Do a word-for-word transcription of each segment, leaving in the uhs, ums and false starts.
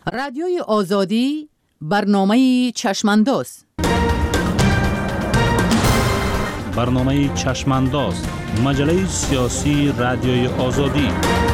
رادیوی آزادی برنامه چشمانداز. برنامه چشمانداز مجله سیاسی رادیوی آزادی.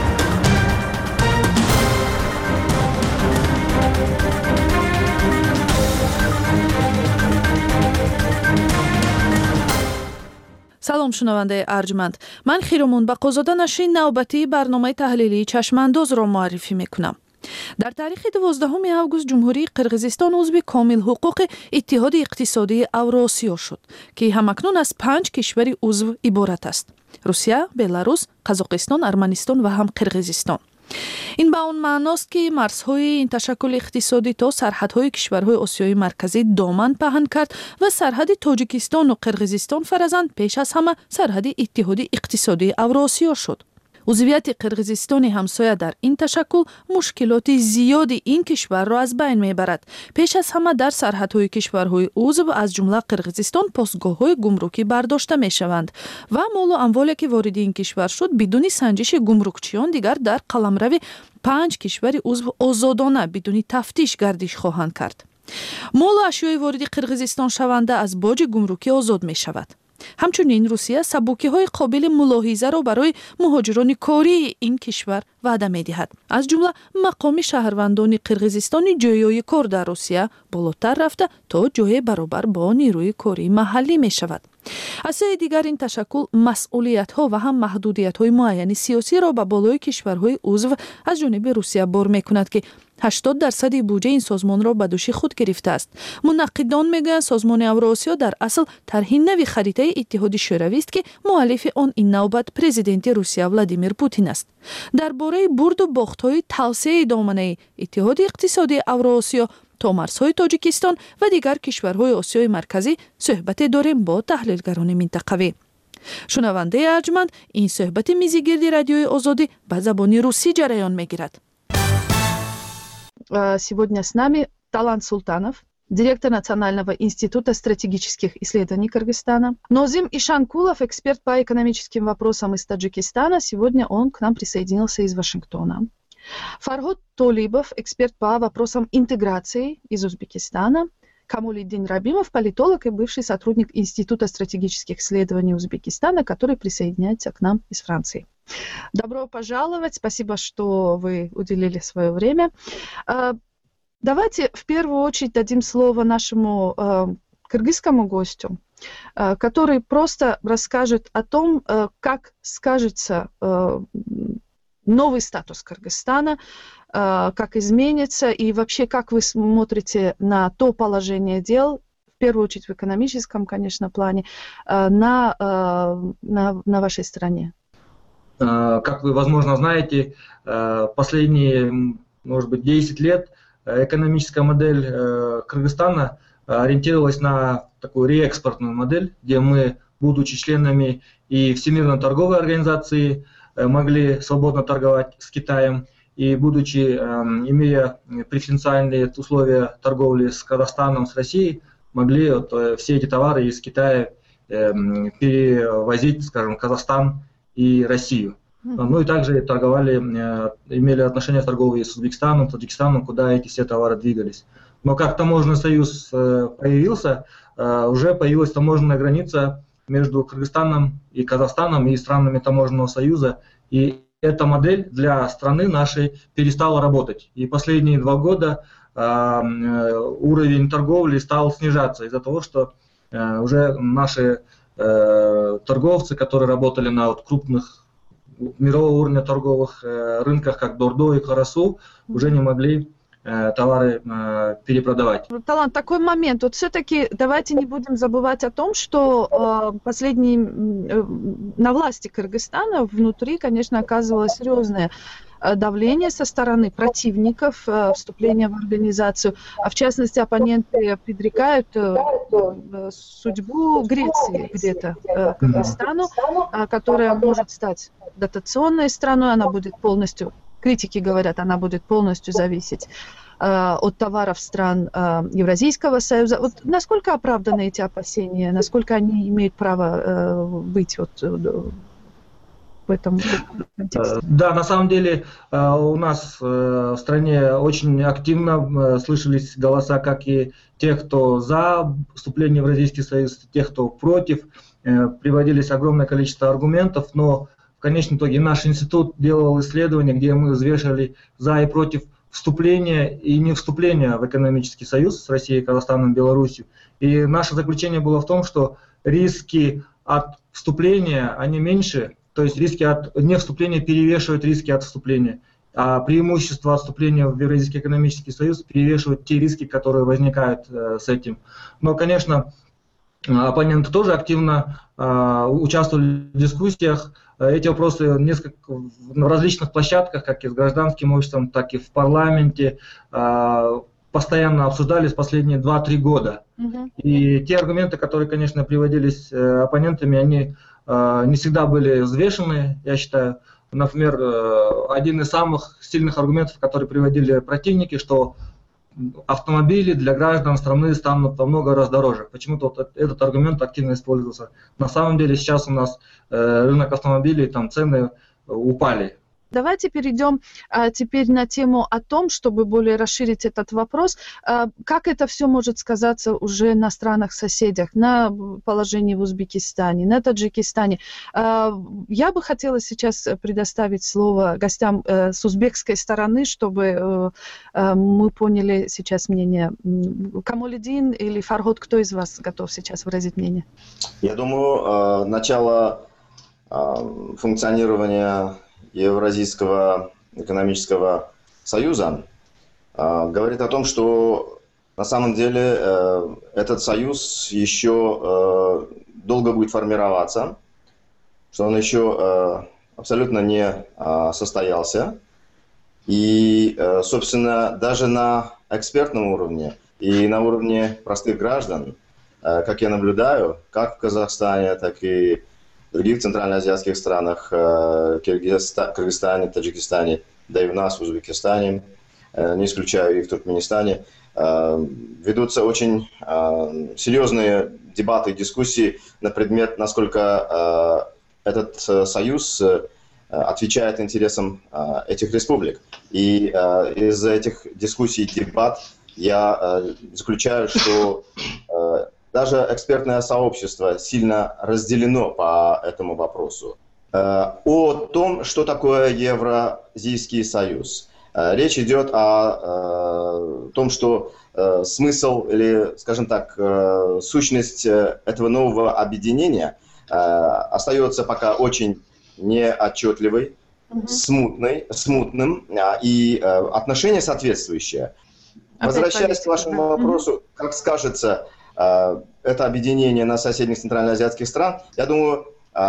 салом шунавандаи арҷманд, ман хиромон бақозода нашри навбатии барномаи таҳлилии чашмандозро муаррифӣ мекунам. дар таърихи дувоздаҳуми август ҷумҳурии қирғизистон узви комилҳуқуқи иттиҳоди иқтисодии Авроосиё шуд, ки ҳамакнун аз панҷ кишвари узв иборат аст: Русия, Беларус, Қазоқистон, Арманистон ва ҳам Қирғизистон. ин ба он маъност, ки марзҳои ин ташаккули иқтисодӣ то сарҳадҳои кишварҳои Осиёи марказӣ доман паҳн кард ва сарҳади Тоҷикистону Қирғизистон фаразанд пеш аз ҳама сарҳади иттиҳоди иқтисодии Авроосиё шуд. узвияти Қирғизистони ҳамсоя дар ин ташаккул мушкилоти зиёди ин кишварро аз байн мебарад. пеш аз ҳама дар сарҳадҳои кишварҳои узв аз ҷумла Қирғизистон постгоҳҳои гумрукӣ бардошта мешаванд ва молу амволе ки вориди ин кишвар шуд бидуни санҷиши гумрукчиён дигар дар қаламрави панҷ кишвари узв озодона бидуни тафтиш гардиш хоҳанд кард. молу ашёи вориди Қирғизистон шаванда аз боҷи гумрукӣ озод мешавад. ҳамчунин Русия сабукиҳои қобили мулоҳизаро барои муҳоҷирони кории ин кишвар ваъда медиҳад. аз ҷумла мақоми шаҳрвандони Қирғизистони ҷоёи кор дар Русия болотар рафта то ҷое баробар бо нирӯи кории маҳаллӣ мешавад. аз сӯи дигар ин ташаккул масъулиятҳо ва ҳам маҳдудиятҳои муайяни сиёсиро ба болои кишварҳои узв аз ҷониби Русия бор мекунад, ки ҳаштод дарсади буҷаи ин созмонро ба дӯши худ гирифтааст. мунаққидон мегӯянд созмони Авроосиё дар асл тарҳи нави харитаи иттиҳоди шӯравист, ки муаллифи он ин навбат президенти Русия Владимир Путин аст. дар бораи бурду бохтҳои тавсеяи доманаи иттиҳоди иқтисодии Авроосиё то марзҳои Тоҷикистон ва дигар кишварҳои Осиёи марказӣ суҳбате дорем бо таҳлилгарони минтақавӣ. шунавандаи арҷманд, ин суҳбати мизигирди радиои Озодӣ ба забони русӣ ҷараён мегирад. Сегодня с нами Талант Султанов, директор Национального института стратегических исследований Кыргызстана. Нозим Ишанкулов, эксперт по экономическим вопросам из Таджикистана. Сегодня он к нам присоединился из Вашингтона. Фарход Толибов, эксперт по вопросам интеграции из Узбекистана. Камолиддин Рабимов, политолог и бывший сотрудник Института стратегических исследований Узбекистана, который присоединяется к нам из Франции. Добро пожаловать, спасибо, что вы уделили свое время. Давайте в первую очередь дадим слово нашему кыргызскому гостю, который просто расскажет о том, как скажется новый статус Кыргызстана, как изменится и вообще как вы смотрите на то положение дел, в первую очередь в экономическом, конечно, плане, на, на, на вашей стране. Как вы, возможно, знаете, последние, может быть, десять лет экономическая модель Кыргызстана ориентировалась на такую реэкспортную модель, где мы, будучи членами и Всемирной торговой организации, могли свободно торговать с Китаем, и будучи, имея преференциальные условия торговли с Казахстаном, с Россией, могли вот все эти товары из Китая перевозить, скажем, в Казахстан и Россию. Ну и также торговали, имели отношения торговые с Узбекистаном, Таджикистаном, куда эти все товары двигались. Но как таможенный союз появился, уже появилась таможенная граница между Кыргызстаном и Казахстаном и странами таможенного союза, и эта модель для страны нашей перестала работать. И последние два года уровень торговли стал снижаться из-за того, что уже наши торговцы, которые работали на вот крупных мирового уровня торговых рынках, как Дордо и Карасу, уже не могли товары перепродавать. Талант, такой момент. Вот все-таки давайте не будем забывать о том, что последние на власти Кыргызстана внутри, конечно, оказывалось серьезное давление со стороны противников вступления в организацию. А в частности, оппоненты предрекают судьбу Греции где-то Кыргызстану, которая может стать дотационной страной, она будет полностью, критики говорят, она будет полностью зависеть от товаров стран Евразийского союза. Вот насколько оправданы эти опасения, насколько они имеют право быть вот по этом контексте? Да, на самом деле у нас в стране очень активно слышались голоса как и тех, кто за вступление в Евразийский союз, тех, кто против. Приводились огромное количество аргументов, но в конечном итоге наш институт делал исследования, где мы взвешивали за и против вступления и не вступления в экономический союз с Россией, Казахстаном, Беларусью. И наше заключение было в том, что риски от вступления, они меньше, то есть риски от невступления перевешивают риски от вступления, а преимущества от вступления в Евразийский экономический союз перевешивают те риски, которые возникают э, с этим. Но, конечно, оппоненты тоже активно э, участвовали в дискуссиях. Эти вопросы несколько, на различных площадках, как и с гражданским обществом, так и в парламенте, э, постоянно обсуждались последние два-три года. Uh-huh. И те аргументы, которые, конечно, приводились э, оппонентами, они э, не всегда были взвешены, я считаю. Например, э, один из самых сильных аргументов, которые приводили противники, что автомобили для граждан страны станут во много раз дороже. Почему-то вот этот аргумент активно использовался. На самом деле сейчас у нас э, рынок автомобилей, там цены упали. Давайте перейдем а, теперь на тему о том, чтобы более расширить этот вопрос, а, как это все может сказаться уже на странах-соседях, на положении в Узбекистане, на Таджикистане. А, я бы хотела сейчас предоставить слово гостям а, с узбекской стороны, чтобы а, а, мы поняли сейчас мнение. Камолидин или Фарход, кто из вас готов сейчас выразить мнение? Я думаю, начало функционирования Евразийского экономического союза э, говорит о том, что на самом деле э, этот союз еще э, долго будет формироваться, что он еще э, абсолютно не э, состоялся. И, э, собственно, даже на экспертном уровне и на уровне простых граждан, э, как я наблюдаю, как в Казахстане, так и в других центральноазиатских странах, Кыргызстане, Таджикистане, да и в нас, в Узбекистане, не исключаю и в Туркменистане, ведутся очень серьезные дебаты и дискуссии на предмет, насколько этот союз отвечает интересам этих республик. И из этих дискуссий и дебат я заключаю, что даже экспертное сообщество сильно разделено по этому вопросу. О том, что такое Евразийский союз. Речь идет о том, что смысл или, скажем так, сущность этого нового объединения остается пока очень неотчетливой, угу. смутной, смутным, и отношения соответствующие. Возвращаясь к вашему вопросу, как скажется это объединение на соседних центральноазиатских стран, я думаю,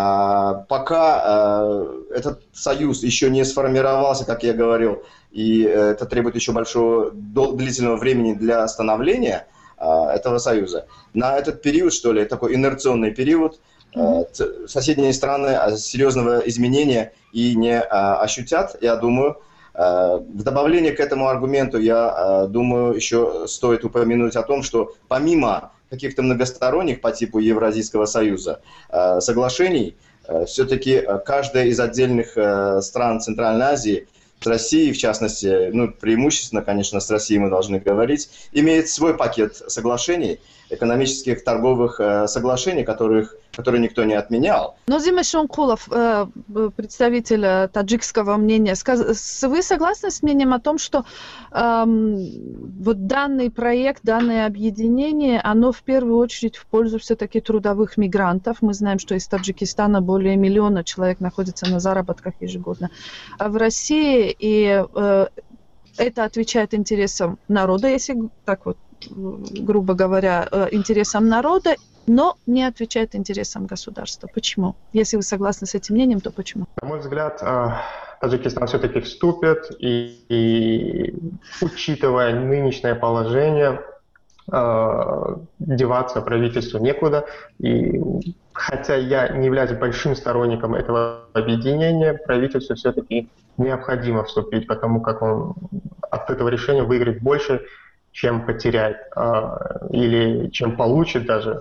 пока этот союз еще не сформировался, как я говорил, и это требует еще большого длительного времени для становления этого союза, на этот период, что ли, такой инерционный период, mm-hmm. соседние страны серьезного изменения и не ощутят, я думаю. В добавление к этому аргументу, я думаю, еще стоит упомянуть о том, что помимо каких-то многосторонних по типу Евразийского союза соглашений, все-таки каждая из отдельных стран Центральной Азии, с Россией в частности, ну, преимущественно, конечно, с Россией мы должны говорить, имеет свой пакет соглашений, экономических, торговых э, соглашений, которых, которые никто не отменял. Нозим Эшонкулов, э, представитель таджикского мнения, сказ... вы согласны с мнением о том, что э, вот данный проект, данное объединение, оно в первую очередь в пользу все-таки трудовых мигрантов? Мы знаем, что из Таджикистана более миллиона человек находится на заработках ежегодно. А в России и э, это отвечает интересам народа, если так вот, грубо говоря, интересам народа, но не отвечает интересам государства. Почему? Если вы согласны с этим мнением, то почему? На мой взгляд, Таджикистан все-таки вступит, и, и учитывая нынешнее положение, деваться правительству некуда. И хотя я не являюсь большим сторонником этого объединения, правительству все-таки необходимо вступить, потому как он от этого решения выиграет больше, чем потеряет, или чем получит даже.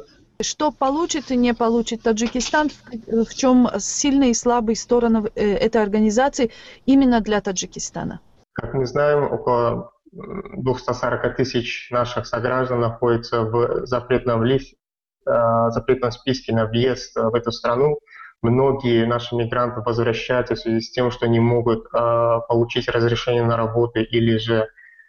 что получит и не получит Таджикистан, в, в чем сильные и слабые стороны этой организации именно для Таджикистана? Как мы знаем, около двести сорок тысяч наших сограждан находятся в запретном, лист, запретном списке на въезд в эту страну. Многие наши мигранты возвращаются в связи с тем, что не могут получить разрешение на работу, или же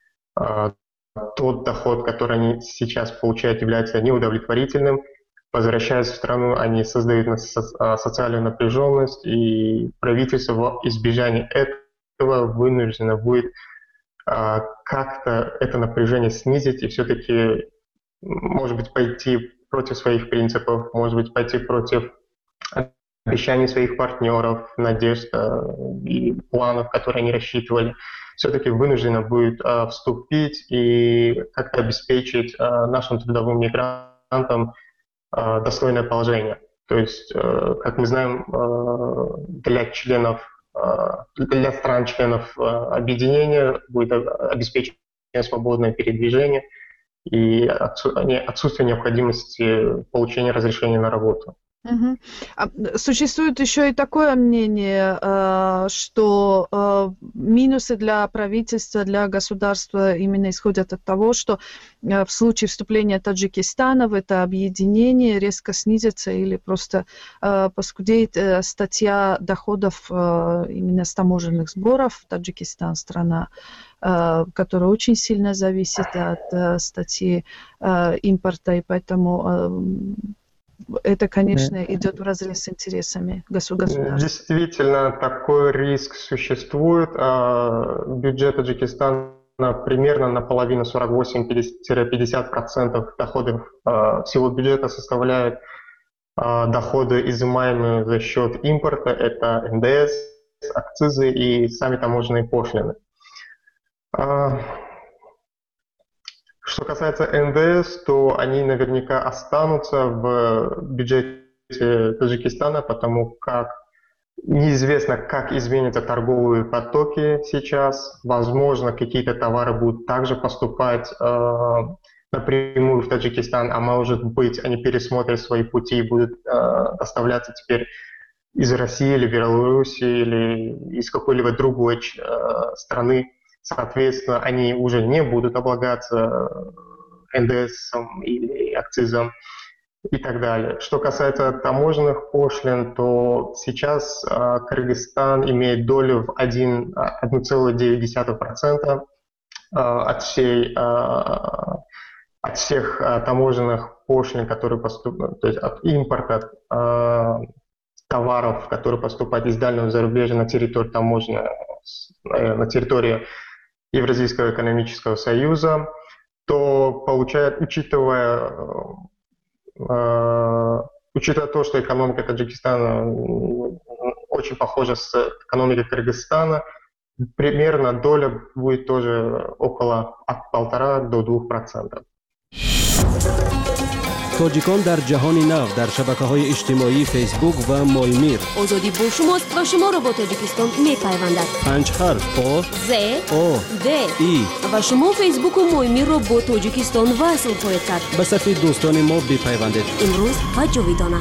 тот доход, который они сейчас получают, является неудовлетворительным. Возвращаясь в страну, они создают социальную напряженность, и правительство во избежание этого вынуждено будет как-то это напряжение снизить и все-таки, может быть, пойти против своих принципов, может быть, пойти против обещаний своих партнеров, надежд и планов, которые они рассчитывали. Все-таки вынуждено будет вступить и как-то обеспечить нашим трудовым мигрантам достойное положение. То есть, как мы знаем, для членов для стран-членов объединения будет обеспечено свободное передвижение и отсутствие необходимости получения разрешения на работу. Угу. Существует еще и такое мнение, что минусы для правительства, для государства именно исходят от того, что в случае вступления Таджикистана в это объединение резко снизится или просто поскудеет статья доходов именно с таможенных сборов. Таджикистан — страна, которая очень сильно зависит от статьи импорта, и поэтому это, конечно, идет вразрез с интересами государства. Действительно, такой риск существует. Бюджет Таджикистана примерно наполовину, сорок восемь - пятьдесят процентов доходов всего бюджета составляют доходы, изымаемые за счет импорта. Это эн дэ эс, акцизы и сами таможенные пошлины. Что касается эн дэ эс, то они наверняка останутся в бюджете Таджикистана, потому как неизвестно, как изменятся торговые потоки сейчас. Возможно, какие-то товары будут также поступать э, напрямую в Таджикистан, а может быть, они пересмотрят свои пути и будут э, доставляться теперь из России или Беларуси или из какой-либо другой э, страны. Соответственно, они уже не будут облагаться эн дэ эс или акцизом и так далее. Что касается таможенных пошлин, то сейчас э, Кыргызстан имеет долю в один целых девять десятых процента э, от, всей, э, от всех э, таможенных пошлин, которые поступают, то есть от импорта э, товаров, которые поступают из дальнего зарубежья на территорию таможни, э, на территорию Евразийского экономического союза, то получает, учитывая, э, учитывая то, что экономика Таджикистана очень похожа с экономикой Кыргызстана, примерно доля будет тоже около от полтора до двух процентов. تاجیکان در جهان نو در شبکه‌های اجتماعی فیسبوک و مایمیر. آزادی با شماست و شما را با تاجیکستان می‌پیوندد. پنج حرف آ ز آ د ای و شما فیسبوک و مایمیر را با تاجیکستان وصل خواهید کرد. به صفحه دوستان ما بپیوندید. امروز و جاویدانه.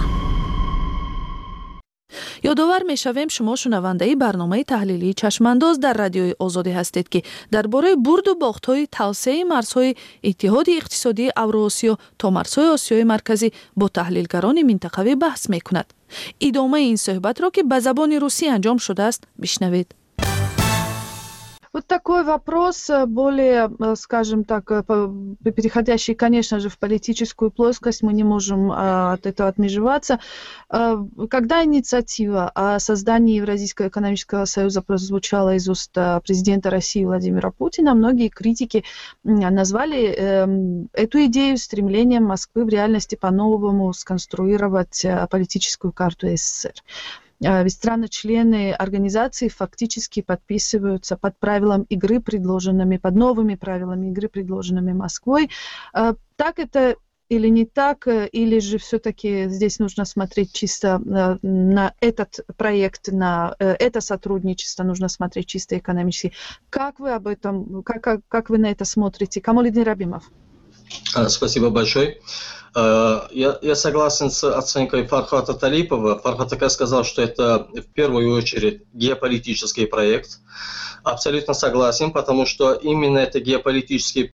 یادآور می‌شویم شما شنونده برنامه تحلیلی چشمانداز در رادیوی آزادی هستید که درباره برد و باخت‌های توسعه مرزهای اتحاد اقتصادی اوراسیا تا مرزهای آسیای مرکزی با تحلیلگران منطقوی بحث می‌کند. ادامه این صحبت را که به زبان روسی انجام شده است بشنوید. Вот такой вопрос, более, скажем так, переходящий, конечно же, в политическую плоскость, мы не можем от этого отмежеваться. Когда инициатива о создании Евразийского экономического союза прозвучала из уст президента России Владимира Путина, многие критики назвали эту идею стремлением Москвы в реальности по-новому сконструировать политическую карту эс эс эс эр. Ведь страны-члены организации фактически подписываются под правилам игры, предложенными, под новыми правилами игры, предложенными Москвой. Так это или не так, или же все-таки здесь нужно смотреть чисто на этот проект, на это сотрудничество, нужно смотреть чисто экономически. Как вы об этом, как, как, как вы на это смотрите? Камолидин Рабимов. Спасибо большое. Я, я согласен с оценкой Фархата Талипова. Фархат сказал, что это в первую очередь геополитический проект. Абсолютно согласен, потому что именно это геополитический